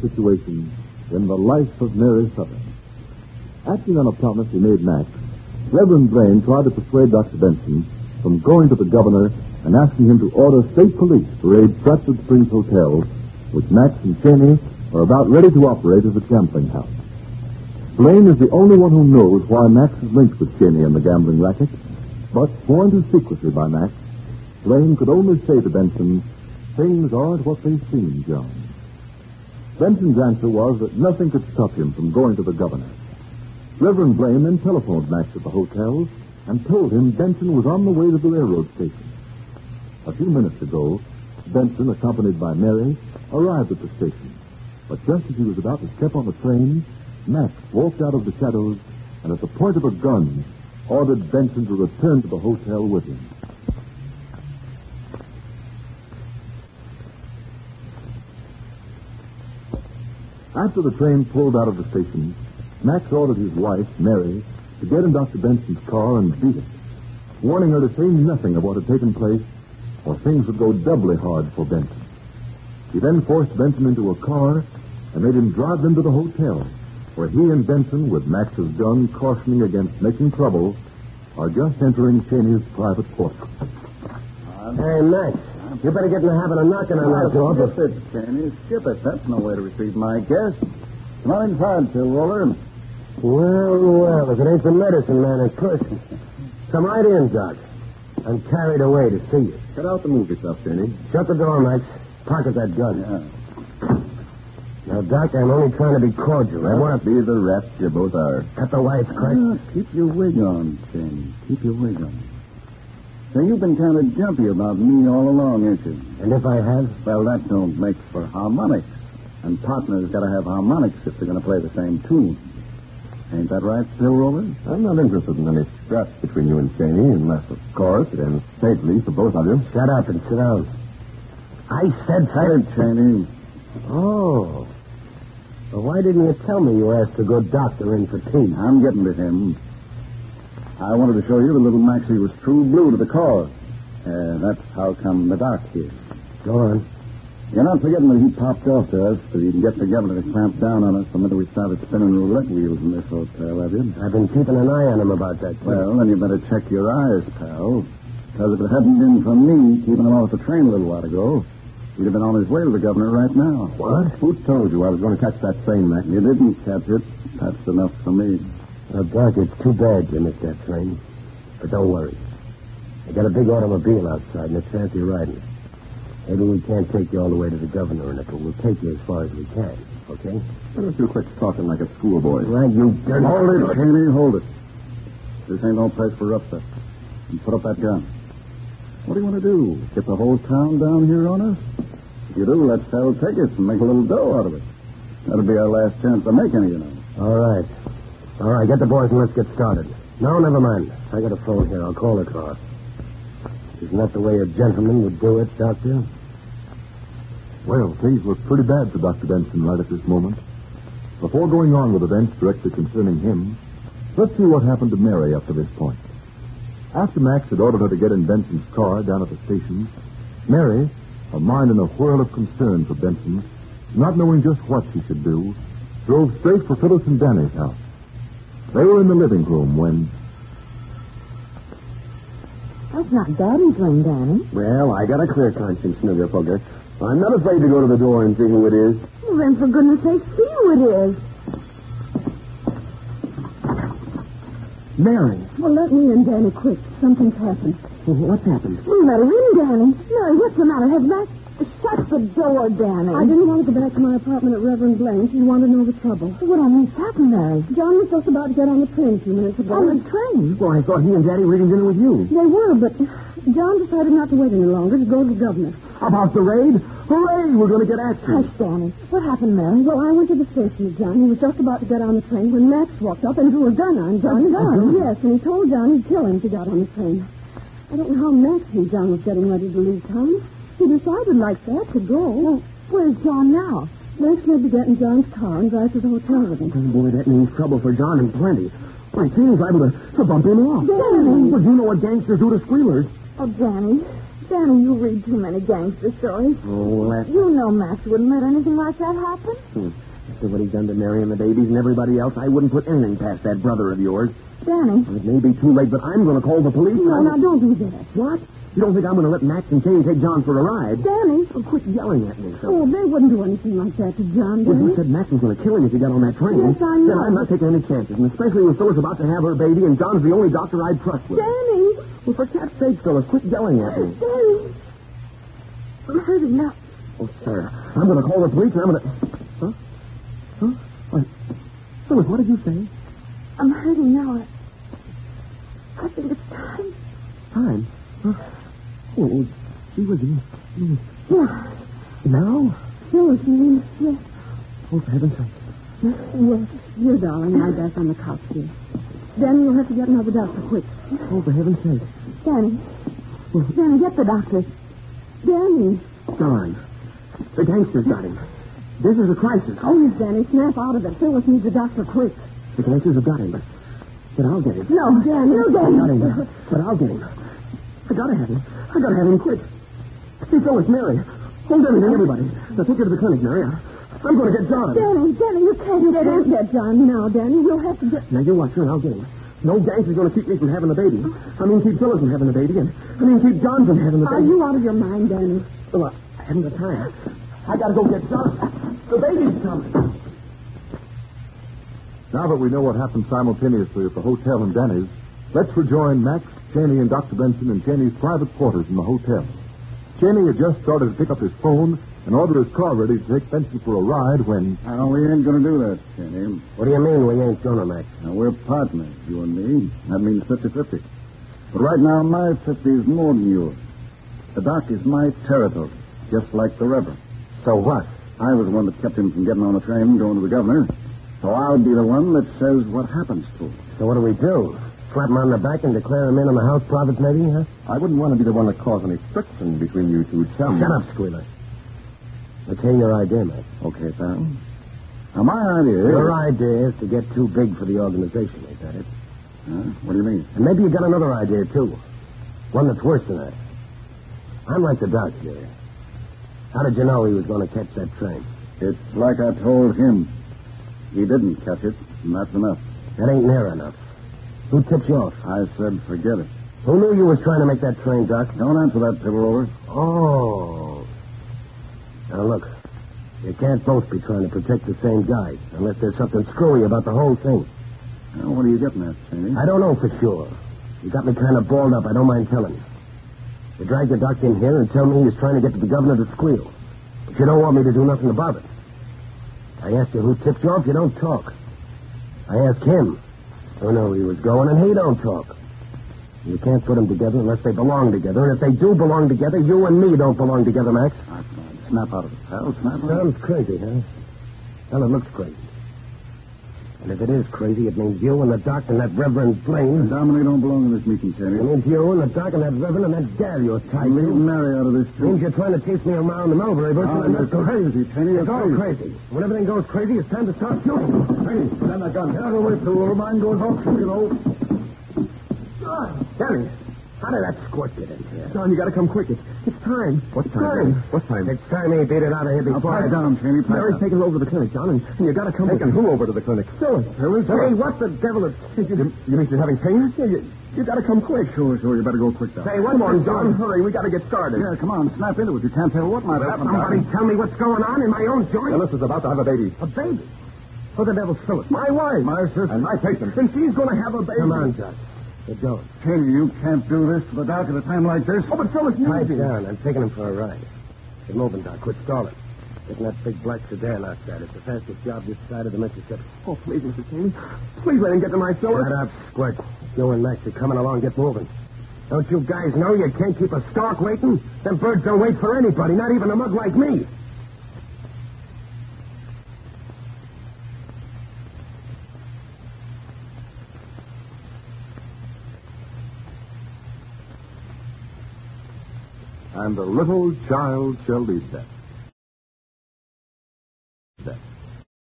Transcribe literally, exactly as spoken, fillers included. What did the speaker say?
situation in the life of Mary Sutton. Acting on a promise he made Max, Reverend Blaine tried to persuade Doctor Benson from going to the governor and asking him to order state police to raid Stratford Springs Hotel, which Max and Cheney are about ready to operate as a gambling house. Blaine is the only one who knows why Max is linked with Cheney and the gambling racket, but sworn to secrecy by Max, Blaine could only say to Benson, things aren't what they seem, John. Benson's answer was that nothing could stop him from going to the governor. Reverend Blaine then telephoned Max at the hotel and told him Benson was on the way to the railroad station. A few minutes ago, Benson, accompanied by Mary, arrived at the station. But just as he was about to step on the train, Max walked out of the shadows and at the point of a gun ordered Benson to return to the hotel with him. After the train pulled out of the station, Max ordered his wife, Mary, to get in Doctor Benson's car and beat it, warning her to say nothing of what had taken place, or things would go doubly hard for Benson. He then forced Benson into a car and made him drive them to the hotel, where he and Benson, with Max's gun cautioning against making trouble, are just entering Cheney's private quarters. Hey, Max, you better get in the habit of knocking on that door. Skip it, Cheney. Skip it. That's no way to receive my guest. Come on inside, Phil Roller. Well, well, if it ain't the medicine man in person. Come right in, Doc. I'm carried away to see you. Cut out the movie stuff, Cheney. Shut the door, Max. Pocket that gun. Yeah. Now, Doc, I'm only trying to be cordial. I want to Be the rest you both are. cut the wife's crack. Ah, keep your wig on, Cheney. Keep your wig on. Say, you've been kind of jumpy about me all along, ain't you? And if I have? Well, that don't make for harmonics. And partners got to have harmonics if they're going to play the same tune. Ain't that right, Phil Roller? I'm not interested in any scraps between you and Cheney, unless, of course, it ends safely for both of you. Shut up and sit down. I said Hey, Cheney. Oh. Well, why didn't you tell me you asked a good doctor in for tea? I'm getting to him. I wanted to show you that little Maxie was true blue to the core. Uh, that's how come the doc here. Go on. You're not forgetting that he popped off to us so he can get the governor to clamp down on us the minute we started spinning roulette wheels in this hotel, have you? I've been keeping an eye on him about that. Well, then you better check your eyes, pal. Because if it hadn't been for me keeping him off the train a little while ago, he'd have been on his way to the governor right now. What? Who told you I was going to catch that train, Max? You didn't catch it. That's enough for me. Now, Doc, it's too bad you missed that train. But don't worry. I got a big automobile outside, and it's fancy riding. Maybe we can't take you all the way to the governor in it, but we'll take you as far as we can, okay? Why don't you quit talking like a schoolboy? Right, you dirty... Hold it, Cheney, hold it. This ain't no place for upset. And put up that gun. What do you want to do? Get the whole town down here on us? If you do, let's sell tickets and make a little dough out of it. That'll be our last chance to make any, you know. All right. All right, get the boys and let's get started. No, never mind. I got a phone here. I'll call the car. Isn't that the way a gentleman would do it, Doctor? Well, things look pretty bad for Doctor Benson right at this moment. Before going on with events directly concerning him, let's see what happened to Mary up to this point. After Max had ordered her to get in Benson's car down at the station, Mary, her mind in a whirl of concern for Benson, not knowing just what she should do, drove straight for Phyllis and Danny's house. They were in the living room when... That's not Daddy's ring, Danny. Well, I got a clear conscience, Snoogerfooger. I'm not afraid to go to the door and see who it is. Well, then, for goodness sake, see who it is. Mary. Well, let me in, Danny, quick. Something's happened. What's happened? You let her in, Danny. Mary, what's the matter? Have Max... Shut the door, Danny. I didn't want to go back to my apartment at Reverend Blaine's. He wanted to know the trouble. What on earth's happened, Mary? John was just about to get on the train a few minutes ago. On the train? Well, I thought he and Daddy were eating dinner with you. They were, but John decided not to wait any longer to go to the governor. About the raid? Hooray! We're going to get action. Hush, Danny. What happened, Mary? Well, I went to the station with John. He was just about to get on the train when Max walked up and drew a gun on John. A gun? Yes, and he told John he'd kill him if he got on the train. I don't know how Max knew John was getting ready to leave town. He decided like that to go. Well, where's John now? Max may be getting John's car and drive to the hotel with him. Oh, boy, that means trouble for John and plenty. My team's liable to, to bump him off. Danny! Well, you know what gangsters do to squealers. Oh, Danny, Danny, you read too many gangster stories. Oh, that's... You know Max wouldn't let anything like that happen. Hmm. After what he's done to Mary and the babies and everybody else, I wouldn't put anything past that brother of yours. Danny. It may be too late, but I'm going to call the police. No, now, don't do that. What? You don't think I'm going to let Max and Kane take John for a ride? Danny. Oh, quit yelling at me, so. Oh, they wouldn't do anything like that to John, Well, Danny. you said Max was going to kill him if he got on that train. Yes, I know. Then I'm not taking any chances, and especially when Phyllis about to have her baby, and John's the only doctor I'd trust with. Danny. Well, for cat's sake, Phyllis, quit yelling at me. Danny. I'm hurting now. Oh, sir, I'm going to call the police, and I'm going to... Huh? Huh? What? Phyllis, what did you say? I'm hurting now. I, I think it's time. Time? Huh? Oh, she was in... in- Yeah. Now? Phyllis, you mean, yes. Oh, for heaven's sake. Yes, here, darling. Lie back on the couch here. Danny, you'll have to get another doctor quick. Oh, for heaven's sake. Danny. Danny, get the doctor. Danny. John, the gangsters got him. This is a crisis. Oh, yes, Danny. Snap out of it. Phyllis needs a doctor quick. The gangsters have got him, but, but I'll get him. No, Danny. No, Danny. I got him, but I'll get him. I gotta have him. I gotta have him quick. Hey, Phyllis, Mary. Hold everything, everybody. Now take her to the clinic, Mary. I, I'm going to get John. Danny, Danny, you can't get in. Get John now, Danny. We'll have to get... Now, you watch her and I'll get him. No gangster's going to keep me from having the baby. I mean, keep Phyllis from having the baby, and I mean, keep John from having the Are baby. you out of your mind, Danny? Well, I haven't got time. I gotta go get John. The baby's coming. Now that we know what happened simultaneously at the hotel in Danny's, let's rejoin Max, Cheney, and Doctor Benson in Cheney's private quarters in the hotel. Cheney had just started to pick up his phone and order his car ready to take Benson for a ride when... Now, we ain't going to do that, Kenny. What do you mean we ain't gonna, Max? Now, we're partners, you and me. That means fifty-fifty. But right now, my fifty is more than yours. The dock is my territory, just like the Reverend. So what? I was the one that kept him from getting on the train and going to the governor. So I'll be the one that says what happens to him. So what do we do? Slap him on the back and declare him in on the house province, maybe, huh? I wouldn't want to be the one to cause any friction between you two chums. Shut up, Squealer. Let's hear your idea, Max. Okay, pal. Now, my idea is... Your idea is to get too big for the organization, ain't that it? Huh? What do you mean? And maybe you got another idea, too. One that's worse than that. I'm like the doctor. How did you know he was going to catch that train? It's like I told him. He didn't catch it, and that's enough. That ain't near enough. Who tipped you off? I said forget it. Who knew you was trying to make that train, Doc? Don't answer that, Tiberover. Oh. Now, look. You can't both be trying to protect the same guy unless there's something screwy about the whole thing. Now, what are you getting at, Cheney? I don't know for sure. You got me kind of balled up. I don't mind telling you. You dragged the doctor in here and tell me he's trying to get to the governor to squeal. But you don't want me to do nothing about it. I asked you who tipped you off. You don't talk. I asked him. Who knew he was going, and he don't talk. You can't put them together unless they belong together. And if they do belong together, you and me don't belong together, Max. Ah, come on. Snap out of it, pal. Snap out of it. Sounds crazy, huh? Well, it looks crazy. And if it is crazy, it means you and the doc and that Reverend Blaine. Dominic don't belong in this meeting, Cheney. It means you and the doc and that Reverend and that gal you're tied I'm leaving to. Mary out of this, It too. means you're trying to chase me around the Mulberry Bush. Oh, and you're that's crazy, Cheney. You're It's all crazy. crazy. When everything goes crazy, it's time to start shooting. Hey, put down that gun. Get out of the way, Tiberover. Mine goes off, too, you know. John! Danny, how did that squirt get in here? John, you got to come quick. It's, it's time. What time? What time? It's time he beat it out of here Now, before pipe I... down, Cheney. Pipe Mary's down. taking her over to the clinic, John, and, and you got to come Taking with who over to the clinic? Phyllis. Phyllis? Hey, what the devil is... You, you mean she's having pain? Yeah, you, you got to come quick. Sure, sure. You better go quick, now. Say, what Come on, the- John. Hurry. We got to get started. Yeah, come on. Snap into it. You can't tell what might happen. Somebody Doc. tell me what's going on in my own joint. Phyllis is about to have a baby. A baby? Who the devil's Phyllis? My wife. My sister. And my patient. And she's going to have a baby. Come on, Josh. Get going. Cheney, you can't do this to the doc at a time like this. Oh, but Phyllis Pipe needs it. down. I'm taking him for a ride. Get moving, Doc. Quit stalling. Getting that big black sedan outside. It's the fastest job this side of the Mississippi. Oh, please, Mister Cheney. Please let him get to my Phyllis. Shut up, Squirt. You and Max are coming along. Get moving. Don't you guys know you can't keep a stork waiting? Them birds don't wait for anybody, not even a mug like me. And a little child shall lead them.